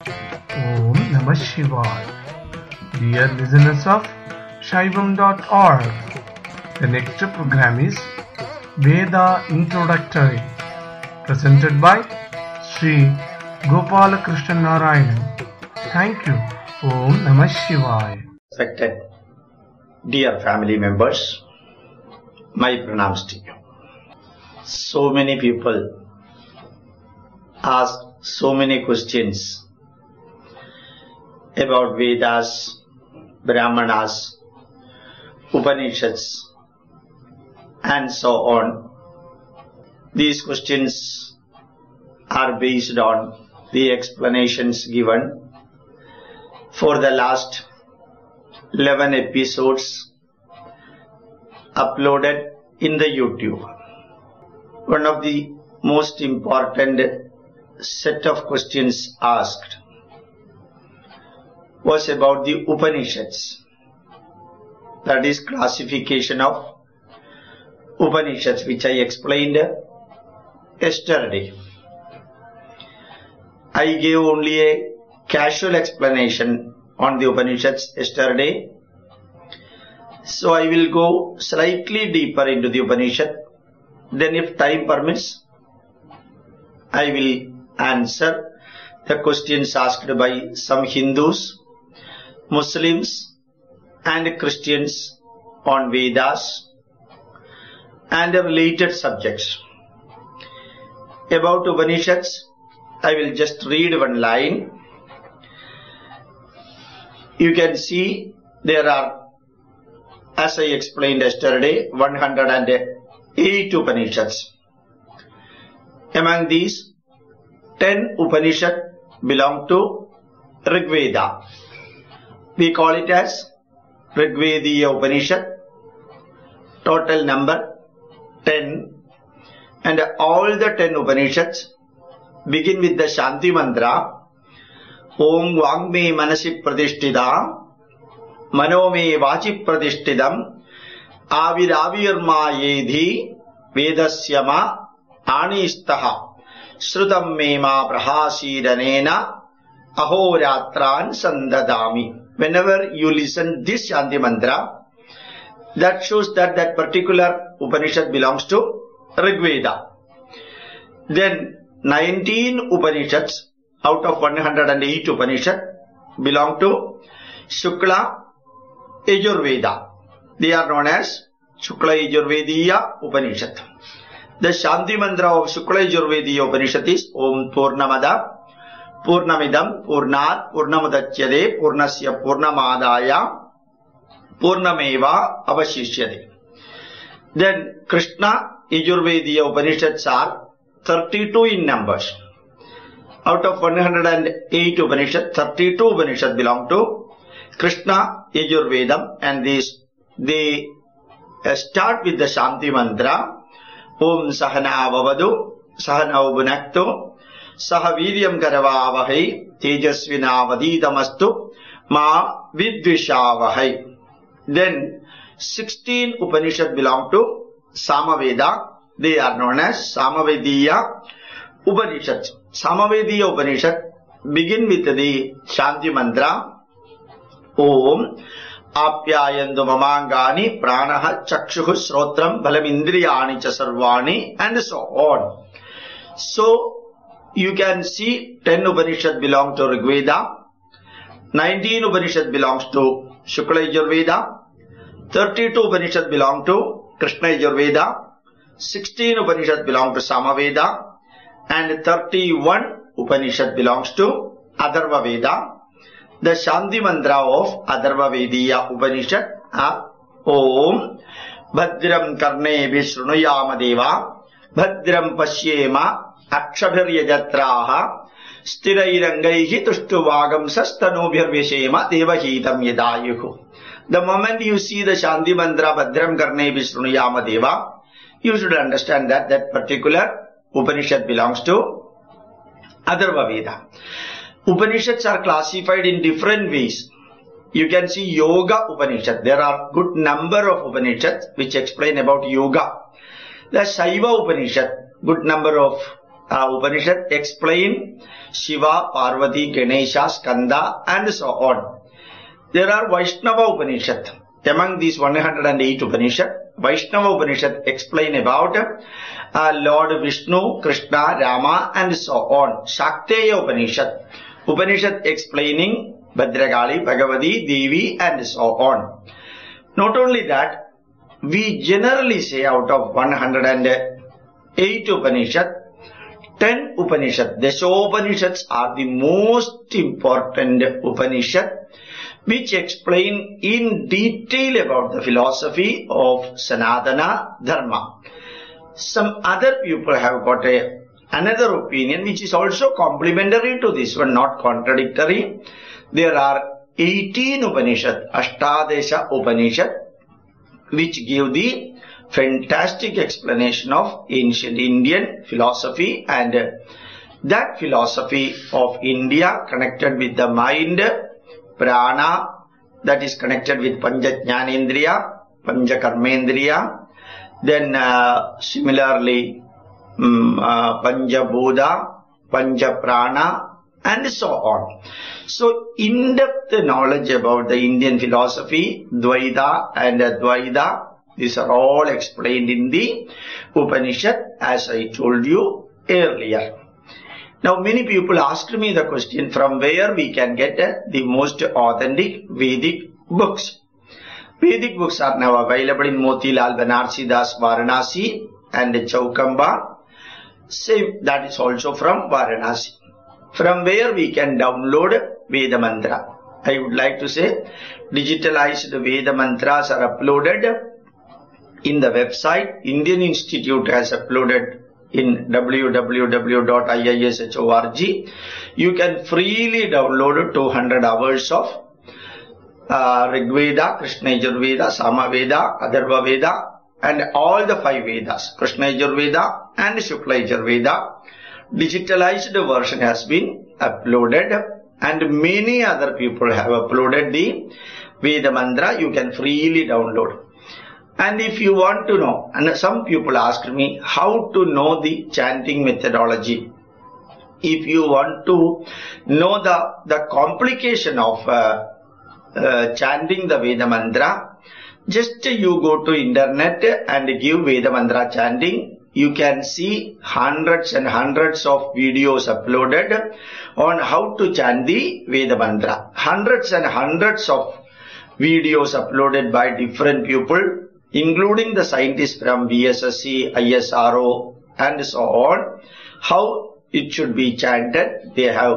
Om Namah Shivaya. Dear listeners of Shaivam.org, the next program is Veda Introductory, presented by Sri Gopalakrishnan Narayanan. Thank you. Om Namah Shivaya. Respected dear family members, my pranams to you. So many people ask so many questions about Vedas, Brahmanas, Upanishads, and so on. These questions are based on the explanations given for the last 11 episodes uploaded in the YouTube. One of the most important set of questions asked was about the Upanishads, that is classification of Upanishads, which I explained yesterday. I gave only a casual explanation on the Upanishads yesterday, so I will go slightly deeper into the Upanishad. Then if time permits, I will answer the questions asked by some Hindus, Muslims and Christians on Vedas and related subjects. About Upanishads, I will just read one line. You can see there are, as I explained yesterday, 108 Upanishads. Among these, 10 Upanishads belong to Rig Veda. We call it as Rigvediya Upanishad. Total number 10. And all the 10 Upanishads begin with the Shanti Mantra. Om Vangme Manasi Pradishtida Manome Vachi Pradishtidam Aviravirma Yedhi Vedasyama Anistaha Srutam Mema Prahasiranena Ahoratran Sandadami. Whenever you listen this Shanti Mantra, that shows that that particular Upanishad belongs to Rig Veda. Then 19 Upanishads out of 108 Upanishad belong to Shukla Yajurveda. They are known as Shukla Yajurvediya Upanishad. The Shanti Mantra of Shukla Yajurvediya Upanishad is Om Purnamada Purnamidam Purnat Purnamudachyade Purnasya Purnamadaya Purnameva Avashishyade. Then Krishna Yajurvediya Upanishads are 32 in numbers. Out of 108 Upanishads, 32 Upanishads belong to Krishna Yajurvedam, and they start with the Shanti Mantra. Om Sahana Vavadu Sahana Ubunaktu Saha Vidyam Karavavahai Tejasvina Vadidamastu Ma Vidvishavahai. Then 16 Upanishads belong to Samaveda. They are known as Samavediya Upanishads. Samavediya Upanishad begin with the Shanti Mantra. Om Apyayandu Mamangani Pranaha Chakshuhu Srotram Balamindriyani Chasarvani, and so on. So you can see 10 Upanishads belong to Rig Veda, 19 Upanishads belongs to Shukla Yajurveda, 32 Upanishads belong to Krishna Yajurveda, 16 Upanishads belong to Samaveda, and 31 Upanishad belongs to Atharva Veda. The Shanti Mantra of Atharva Vediya Upanishad are Om Bhadram Karne Vishrunuyama Deva Bhadram Pashyema Akshabhir Yajatraha Stirairangaihi Tushtuvagam Sastanubhir Vishema Devahitam Yadayuhu. The moment you see the Shanti Mantra Bhadram Karne Vishrunuyama Deva, you should understand that that particular Upanishad belongs to Atharva Veda. Upanishads are classified in different ways. You can see Yoga Upanishad. There are good number of Upanishads which explain about yoga. The Shaiva Upanishad, good number of Upanishad explain Shiva, Parvati, Ganesha, Skanda and so on. There are Vaishnava Upanishad. Among these 108 Upanishad, Vaishnava Upanishad explain about Lord Vishnu, Krishna, Rama and so on. Shakteya Upanishad, Upanishad explaining Bhadragali, Bhagavati, Devi and so on. Not only that, we generally say out of 108 Upanishad, 10 Upanishad, Dashopanishads are the most important Upanishad which explain in detail about the philosophy of Sanatana Dharma. Some other people have got another opinion which is also complementary to this one, not contradictory. There are 18 Upanishad, Ashtadesha Upanishad, which give the fantastic explanation of ancient Indian philosophy, and that philosophy of India connected with the mind, prana, that is connected with Panja Jnanendriya, Panja Karmendriya, then similarly Panja Bodha, Panja Prana and so on. So in-depth knowledge about the Indian philosophy, Dvaita and Advaita, these are all explained in the Upanishad as I told you earlier. Now many people asked me the question from where we can get the most authentic Vedic books. Vedic books are now available in Motilal Banarsi Das Varanasi and Chaukamba. Same, that is also from Varanasi. From where we can download Veda Mantra. I would like to say digitalized Veda Mantras are uploaded in the website. Indian Institute has uploaded in www.iish.org. You can freely download 200 hours of Rigveda, Krishna Yajurveda, Samaveda, Atharva Veda and all the 5 Vedas, Krishna Yajurveda and Shukla Yajurveda. Digitalized version has been uploaded and many other people have uploaded the Veda Mantra. You can freely download. And if you want to know, and some people asked me how to know the chanting methodology. If you want to know the complication of chanting the Veda Mantra, just you go to internet and give Veda Mantra chanting. You can see hundreds and hundreds of videos uploaded on how to chant the Veda Mantra. Hundreds and hundreds of videos uploaded by different people, including the scientists from VSSC, ISRO and so on, how it should be chanted. They have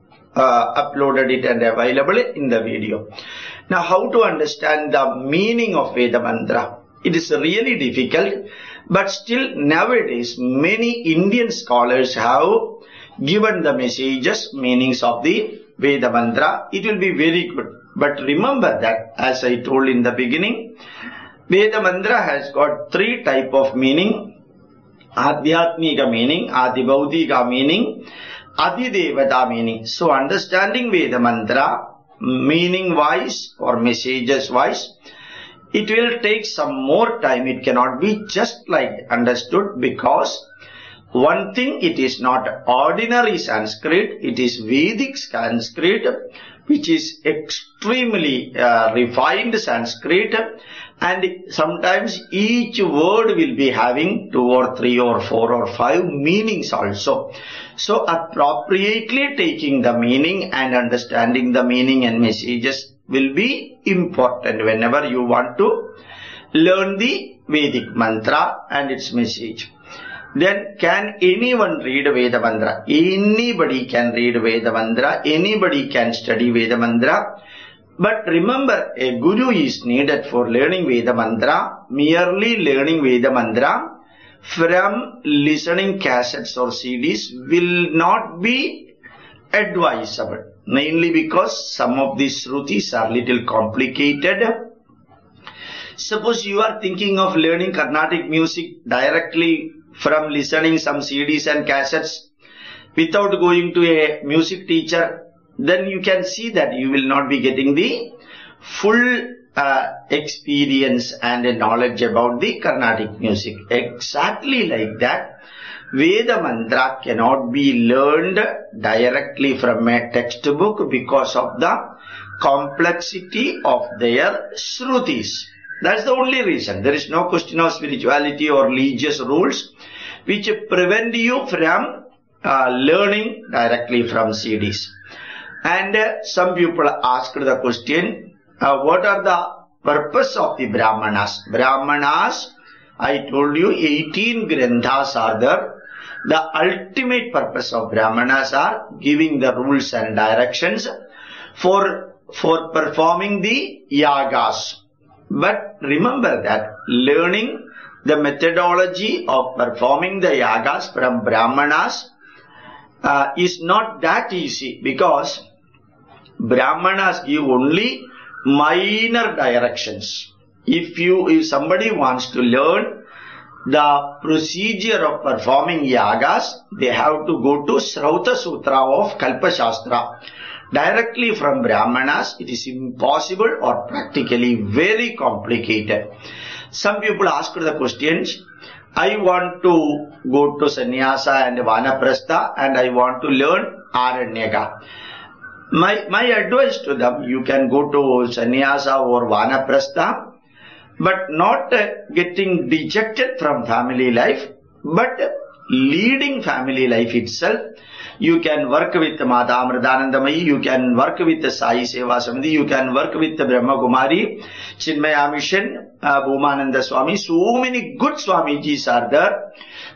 uploaded it and available in the video. Now how to understand the meaning of Veda Mantra? It is really difficult, but still nowadays many Indian scholars have given the messages, meanings of the Veda Mantra. It will be very good. But remember that, as I told in the beginning, Veda Mantra has got 3 types of meaning. Adhyatmika meaning, Adibhaudika meaning, Adidevata meaning. So understanding Veda Mantra, meaning wise or messages wise, it will take some more time. It cannot be just like understood, because one thing, it is not ordinary Sanskrit, it is Vedic Sanskrit, which is extremely refined Sanskrit, and sometimes each word will be having 2 or 3 or 4 or 5 meanings also. So appropriately taking the meaning and understanding the meaning and messages will be important whenever you want to learn the Vedic mantra and its message. Then, can anyone read Veda Mantra? Anybody can read Veda Mantra. Anybody can study Veda Mantra. But remember, a guru is needed for learning Veda Mantra. Merely learning Veda Mantra from listening cassettes or CDs will not be advisable. Mainly because some of these Shrutis are little complicated. Suppose you are thinking of learning Carnatic music directly from listening some CDs and cassettes without going to a music teacher, then you can see that you will not be getting the full experience and knowledge about the Carnatic music. Exactly like that, Veda mantra cannot be learned directly from a textbook because of the complexity of their shrutis. That's the only reason. There is no question of spirituality or religious rules which prevent you from learning directly from CDs. And some people asked the question, what are the purpose of the Brahmanas? Brahmanas, I told you 18 granthas are there. The ultimate purpose of Brahmanas are giving the rules and directions for performing the yagas. But remember that learning the methodology of performing the yagas from Brahmanas is not that easy, because Brahmanas give only minor directions. If somebody wants to learn the procedure of performing yagas, they have to go to Srauta Sutra of Kalpa Shastra. Directly from Brahmanas, it is impossible or practically very complicated. Some people ask the questions, I want to go to Sannyasa and Vanaprastha and I want to learn Aranyaka. My advice to them, you can go to Sannyasa or Vanaprastha, but not getting dejected from family life, but leading family life itself. You can work with Mata Amritanandamayi, you can work with the Sai Seva Samiti, you can work with the Brahma Kumari, Chinmaya Mission, Bhumananda Swami. So many good Swamijis are there.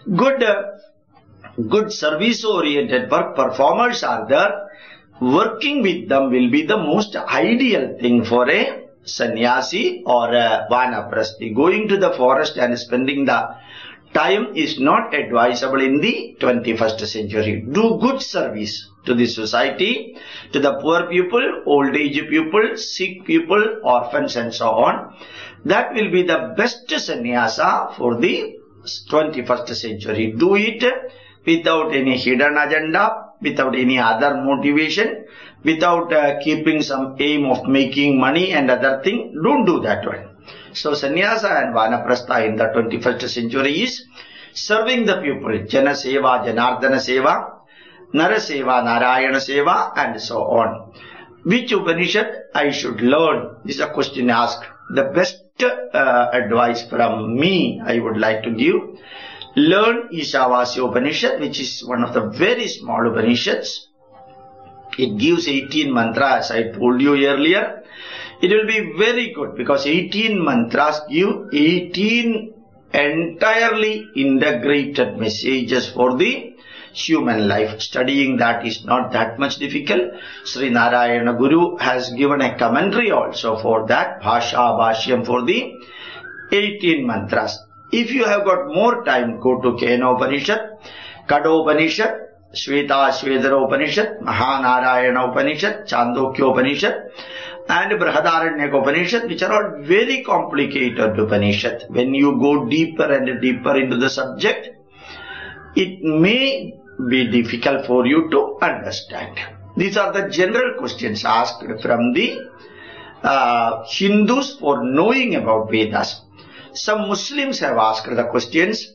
Good service-oriented work performers are there. Working with them will be the most ideal thing for a sannyasi or a vanaprasthi. Going to the forest and spending the time is not advisable in the 21st century. Do good service to the society, to the poor people, old age people, sick people, orphans and so on. That will be the best sannyasa for the 21st century. Do it without any hidden agenda, without any other motivation, without keeping some aim of making money and other thing. Don't do that one. So sannyasa and vanaprastha in the 21st century is serving the people. Jana Seva, Janardana Seva, Nara Seva, Narayana Seva and so on. Which Upanishad I should learn? This is a question asked. The best advice from me I would like to give. Learn Ishavasya Upanishad, which is one of the very small Upanishads. It gives 18 mantras, as I told you earlier. It will be very good because 18 mantras give 18 entirely integrated messages for the human life. Studying that is not that much difficult. Sri Narayana Guru has given a commentary also for that, Bhasha Bhashyam, for the 18 mantras. If you have got more time, go to Kena Upanishad, Kado Upanishad, Shveta Shvedara Upanishad, Mahanarayana Upanishad, Chandogya Upanishad, and Brihadaranyaka Upanishad, which are all very complicated Upanishad. When you go deeper and deeper into the subject, it may be difficult for you to understand. These are the general questions asked from the Hindus for knowing about Vedas. Some Muslims have asked the questions.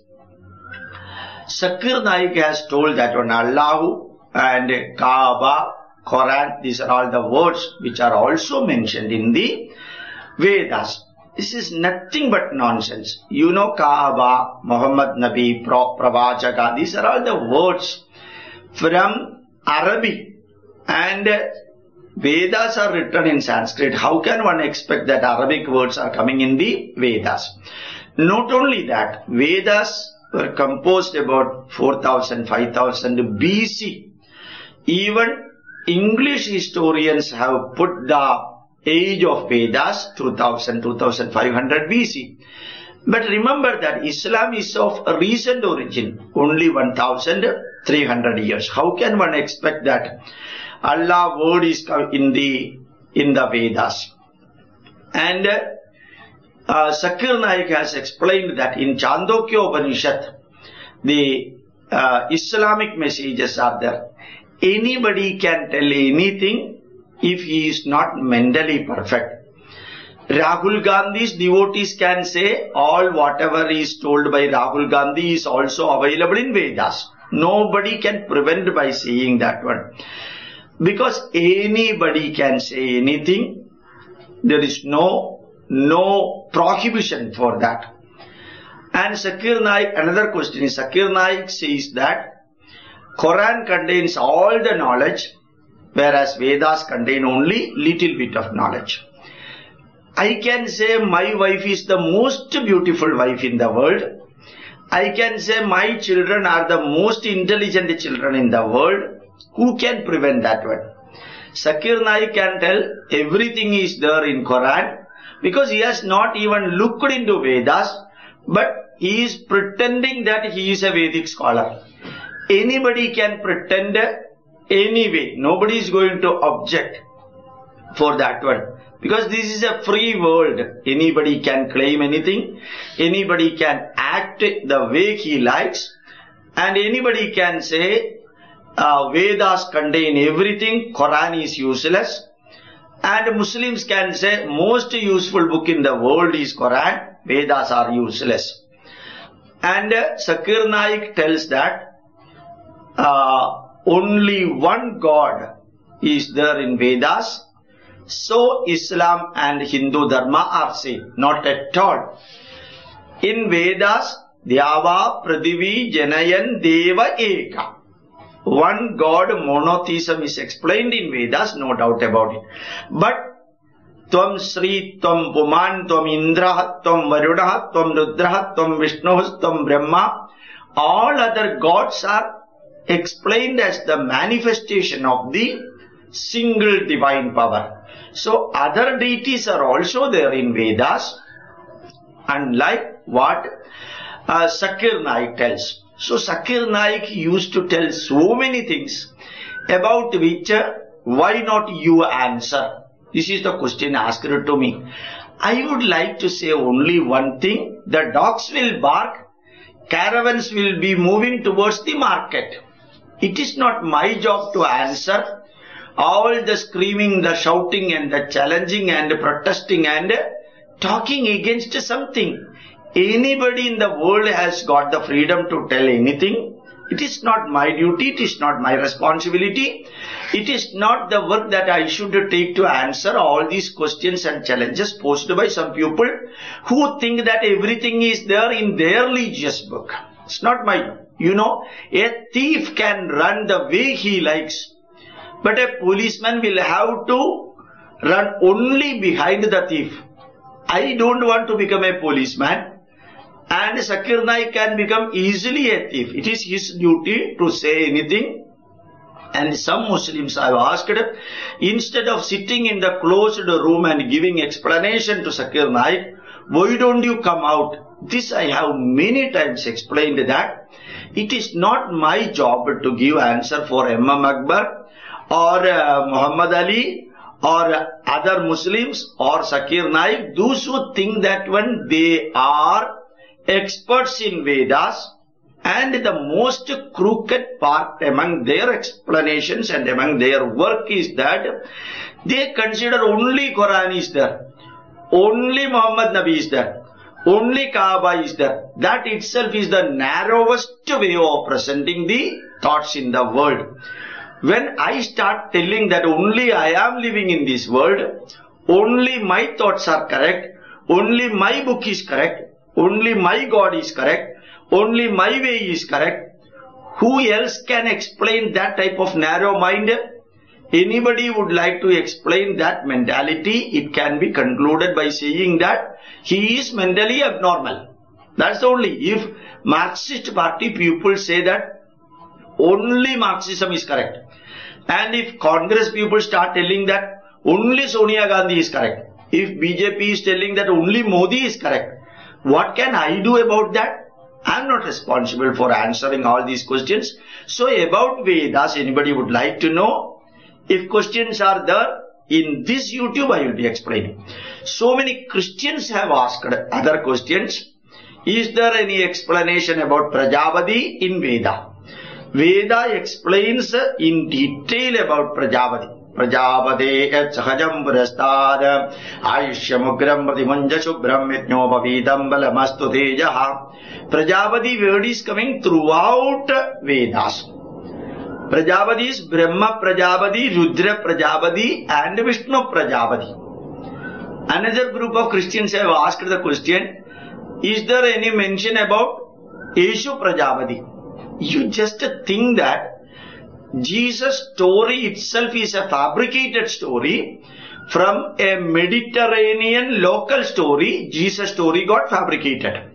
Zakir Naik has told that on Allahu and Kaaba, Quran, these are all the words which are also mentioned in the Vedas. This is nothing but nonsense. You know Kaaba, Muhammad Nabi, Pravachaka, these are all the words from Arabic, and Vedas are written in Sanskrit. How can one expect that Arabic words are coming in the Vedas? Not only that, Vedas were composed about 4000, 5000 BC. Even English historians have put the age of Vedas 2000, 2500 BC. But remember that Islam is of a recent origin, only 1300 years. How can one expect that Allah's word is in the Vedas? And Zakir Naik has explained that in Chandogya Upanishad, the Islamic messages are there. Anybody can tell anything if he is not mentally perfect. Rahul Gandhi's devotees can say all whatever is told by Rahul Gandhi is also available in Vedas. Nobody can prevent by saying that one. Because anybody can say anything. There is no prohibition for that. And Zakir Naik, another question is, Zakir Naik says that Quran contains all the knowledge, whereas Vedas contain only little bit of knowledge. I can say my wife is the most beautiful wife in the world. I can say my children are the most intelligent children in the world. Who can prevent that one? Zakir Naik can tell everything is there in Quran because he has not even looked into Vedas, but he is pretending that he is a Vedic scholar. Anybody can pretend anyway. Nobody is going to object for that one. Because this is a free world. Anybody can claim anything. Anybody can act the way he likes. And anybody can say Vedas contain everything. Quran is useless. And Muslims can say most useful book in the world is Quran. Vedas are useless. And Zakir Naik tells that only one God is there in Vedas. So Islam and Hindu Dharma are same. Not at all. In Vedas, Dyava, Pradhivi, Janayan, Deva, Eka. One God monotheism is explained in Vedas, no doubt about it. But Tvam Sri, Tvam Puman, Tvam Indraha, Tvam Varudaha, Tvam Rudraha, Tvam Vishnuha, Tvam Brahma, all other gods are explained as the manifestation of the single divine power. So other deities are also there in Vedas, unlike what Zakir Naik tells. So Zakir Naik used to tell so many things about which why not you answer? This is the question asked to me. I would like to say only one thing. The dogs will bark, caravans will be moving towards the market. It is not my job to answer all the screaming, the shouting and the challenging and protesting and talking against something. Anybody in the world has got the freedom to tell anything. It is not my duty, it is not my responsibility. It is not the work that I should take to answer all these questions and challenges posed by some people who think that everything is there in their religious book. It's not my, a thief can run the way he likes. But a policeman will have to run only behind the thief. I don't want to become a policeman. And Zakir Naik can become easily a thief. It is his duty to say anything. And some Muslims have asked, instead of sitting in the closed room and giving explanation to Zakir Naik, why don't you come out? This I have many times explained that it is not my job to give answer for Imam Akbar or Muhammad Ali or other Muslims or Zakir Naik, those who think that when they are experts in Vedas, and the most crooked part among their explanations and among their work is that they consider only Quran is there, only Muhammad Nabi is there, only Kaaba is there. That itself is the narrowest way of presenting the thoughts in the world. When I start telling that only I am living in this world, only my thoughts are correct, only my book is correct, only my God is correct, only my way is correct, who else can explain that type of narrow mind? Anybody would like to explain that mentality, it can be concluded by saying that he is mentally abnormal. That's only. If Marxist party people say that only Marxism is correct, and if Congress people start telling that only Sonia Gandhi is correct, if BJP is telling that only Modi is correct, what can I do about that? I am not responsible for answering all these questions. So about Vedas, anybody would like to know? If questions are there, in this YouTube I will be explaining. So many Christians have asked other questions. Is there any explanation about Prajapati in Veda? Veda explains in detail about Prajapati. Prajapate et sahajam purastad Ayushyamugram Pratimunja Shubram Yajnopavidam Balamastu Tejaha. Prajapati word is coming throughout Vedas. Prajapati is Brahma Prajapati, Rudra Prajapati and Vishnu Prajapati. Another group of Christians have asked the question, is there any mention about Yeshu Prajapati? You just think that Jesus' story itself is a fabricated story. From a Mediterranean local story, Jesus' story got fabricated.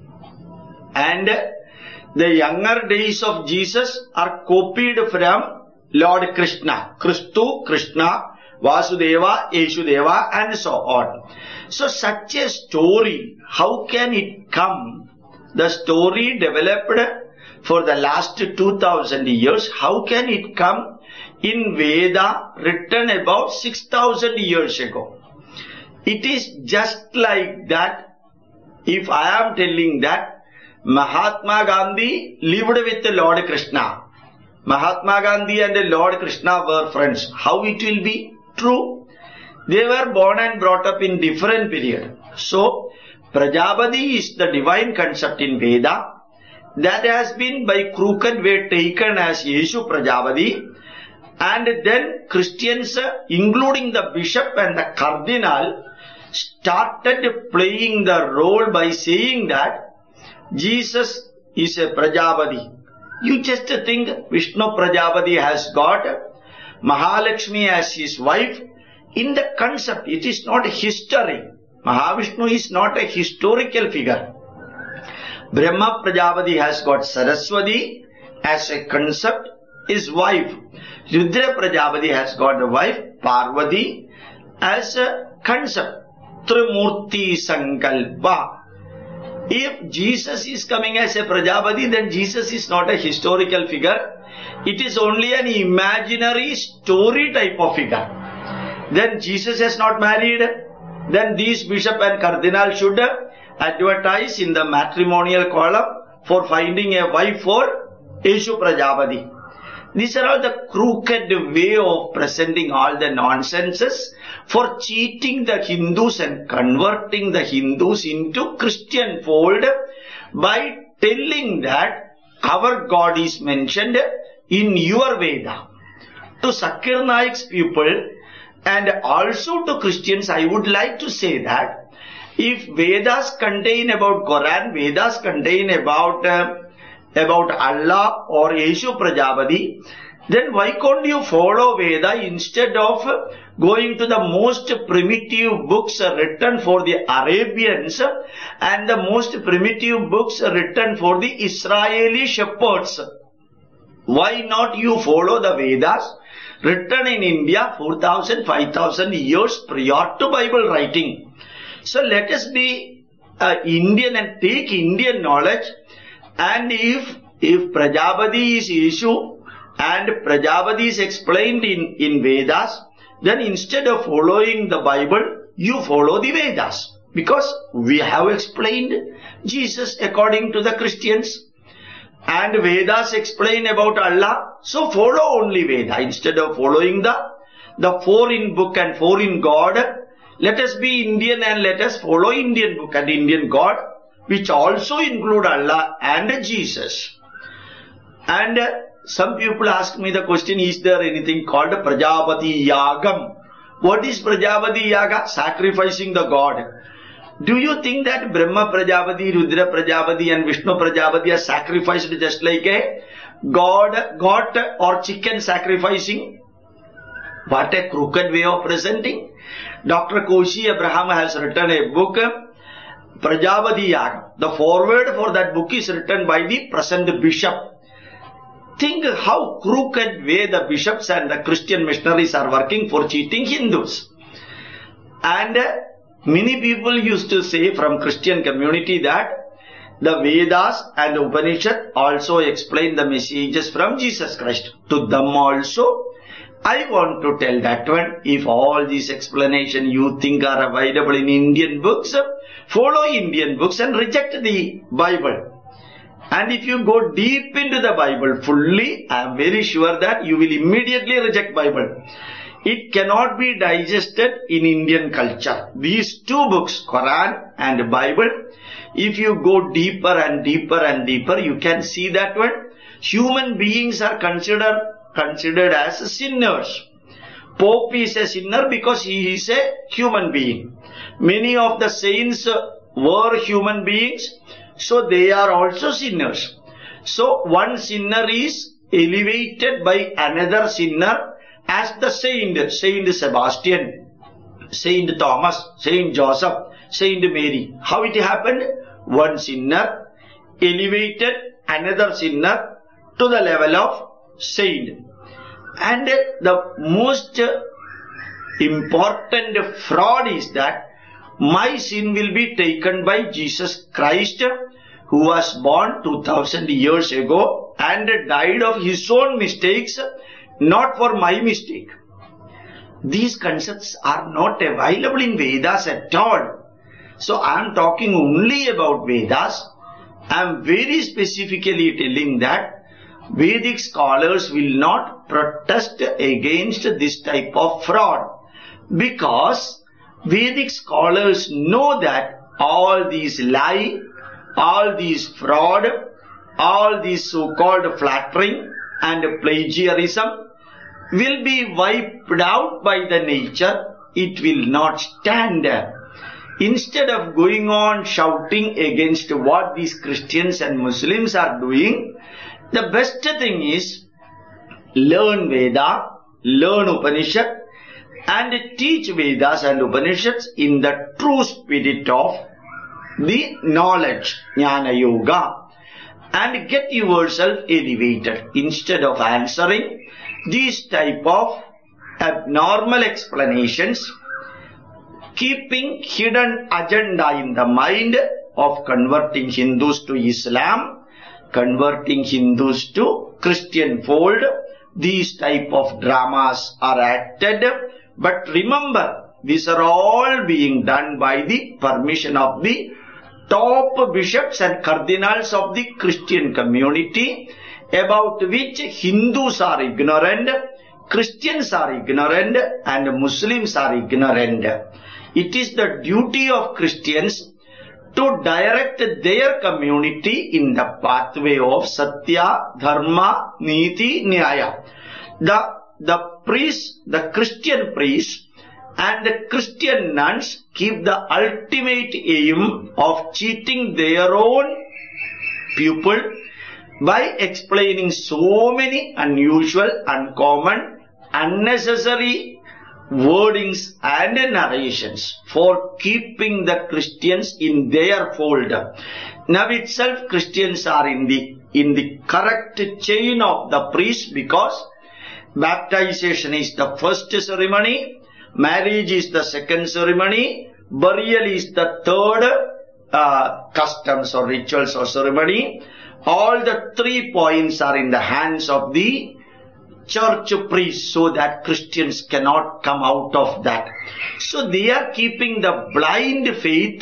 And the younger days of Jesus are copied from Lord Krishna. Kristu, Krishna, Vasudeva, Yeshudeva and so on. So such a story, how can it come? The story developed for the last 2000 years, how can it come in Veda written about 6000 years ago? It is just like that. If I am telling that Mahatma Gandhi lived with Lord Krishna, Mahatma Gandhi and Lord Krishna were friends, how it will be true? They were born and brought up in different period. So Prajapati is the divine concept in Veda that has been by crooked way taken as Yeshu Prajapati, and then Christians, including the bishop and the cardinal, started playing the role by saying that Jesus is a Prajapati. You just think Vishnu Prajapati has got Mahalakshmi as his wife. In the concept, it is not history. Mahavishnu is not a historical figure. Brahma Prajapati has got Saraswati as a concept, his wife. Rudra Prajapati has got a wife, Parvati, as a concept. Trimurti Sankalpa. If Jesus is coming as a Prajapati, then Jesus is not a historical figure. It is only an imaginary story type of figure. Then Jesus has not married. Then these bishop and cardinal should advertise in the matrimonial column for finding a wife for Yeshu Prajapati. These are all the crooked way of presenting all the nonsenses for cheating the Hindus and converting the Hindus into Christian fold by telling that our God is mentioned in your Veda. To Zakir Naik's people and also to Christians, I would like to say that if Vedas contain about Quran, Vedas contain about Allah or Yeshu Prajapati, then why can't you follow Veda instead of going to the most primitive books written for the Arabians and the most primitive books written for the Israeli shepherds? Why not you follow the Vedas written in India 4,000, 5,000 years prior to Bible writing? So let us be Indian and take Indian knowledge. And if Prajapati is Yeshu and Prajapati is explained in Vedas, then instead of following the Bible, you follow the Vedas. Because we have explained Jesus according to the Christians. And Vedas explain about Allah. So follow only Veda instead of following the foreign book and foreign God. Let us be Indian and let us follow Indian book and Indian God, which also include Allah and Jesus. And some people ask me the question, is there anything called Prajapati Yagam? What is Prajapati Yaga? Sacrificing the God. Do you think that Brahma Prajapati, Rudra Prajapati and Vishnu Prajapati are sacrificed just like a goat or chicken sacrificing? What a crooked way of presenting. Dr. Koshi Abraham has written a book, Prajapati Yaga. The foreword for that book is written by the present bishop. Think how crooked way the bishops and the Christian missionaries are working for cheating Hindus. And many people used to say from Christian community that the Vedas and Upanishad also explain the messages from Jesus Christ. To them also, I want to tell that one, if all these explanations you think are available in Indian books, follow Indian books and reject the Bible. And if you go deep into the Bible fully, I am very sure that you will immediately reject Bible. it cannot be digested in Indian culture. These two books, Quran and Bible, if you go deeper and deeper and deeper, you can see that one. Human beings are considered as sinners. Pope is a sinner because he is a human being. Many of the saints were human beings, so they are also sinners. So one sinner is elevated by another sinner as the saint. Saint Sebastian, Saint Thomas, Saint Joseph, Saint Mary. How it happened? One sinner elevated another sinner to the level of saint. And the most important fraud is that my sin will be taken by Jesus Christ, who was born 2000 years ago and died of his own mistakes, not for my mistake. These concepts are not available in Vedas at all. So I am talking only about Vedas. I am very specifically telling that Vedic scholars will not protest against this type of fraud, because Vedic scholars know that all these lie, all these fraud, all these so-called flattering and plagiarism will be wiped out by the nature. It will not stand. Instead of going on shouting against what these Christians and Muslims are doing, the best thing is learn Veda, learn Upanishad, and teach Vedas and Upanishads in the true spirit of the knowledge, Jnana Yoga, and get yourself elevated. Instead of answering these type of abnormal explanations, keeping hidden agenda in the mind of converting Hindus to Islam, converting Hindus to Christian fold, these type of dramas are acted. But remember, these are all being done by the permission of the top bishops and cardinals of the Christian community, about which Hindus are ignorant, Christians are ignorant, and Muslims are ignorant. It is the duty of Christians to direct their community in the pathway of Satya, Dharma, Niti, Nyaya. The priests, the Christian priests and the Christian nuns keep the ultimate aim of cheating their own pupil by explaining so many unusual, uncommon, unnecessary wordings and narrations for keeping the Christians in their fold. Now itself Christians are in the correct chain of the priest, because baptization is the first ceremony, marriage is the second ceremony, burial is the third customs or rituals or ceremony. All the 3 points are in the hands of the church priest, so that Christians cannot come out of that. So they are keeping the blind faith,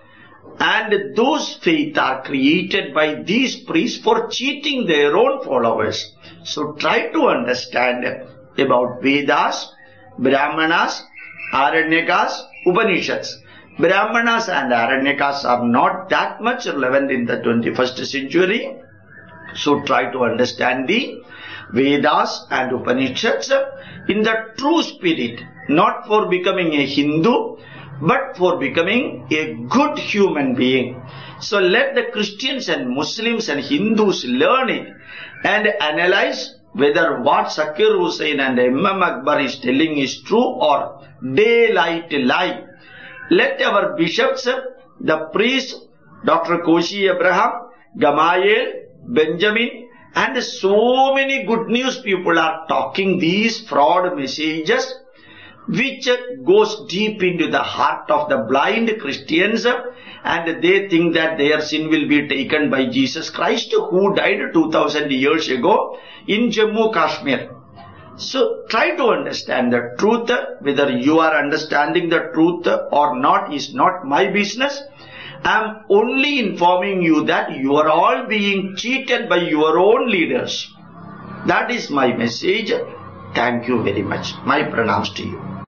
and those faith are created by these priests for cheating their own followers. So try to understand about Vedas, Brahmanas, Aranyakas, Upanishads. Brahmanas and Aranyakas are not that much relevant in the 21st century. So try to understand the Vedas and Upanishads in the true spirit, not for becoming a Hindu, but for becoming a good human being. So let the Christians and Muslims and Hindus learn it and analyze whether what Zakir Hussain and Imam Akbar is telling is true or daylight lie. Let our bishops, the priests, Dr. Koshi Abraham, Gamaliel, Benjamin, and so many good news people are talking these fraud messages, which goes deep into the heart of the blind Christians, and they think that their sin will be taken by Jesus Christ, who died 2000 years ago in Jammu Kashmir. So try to understand the truth. Whether you are understanding the truth or not is not my business. I am only informing you that you are all being cheated by your own leaders. That is my message. Thank you very much. My pranams to you.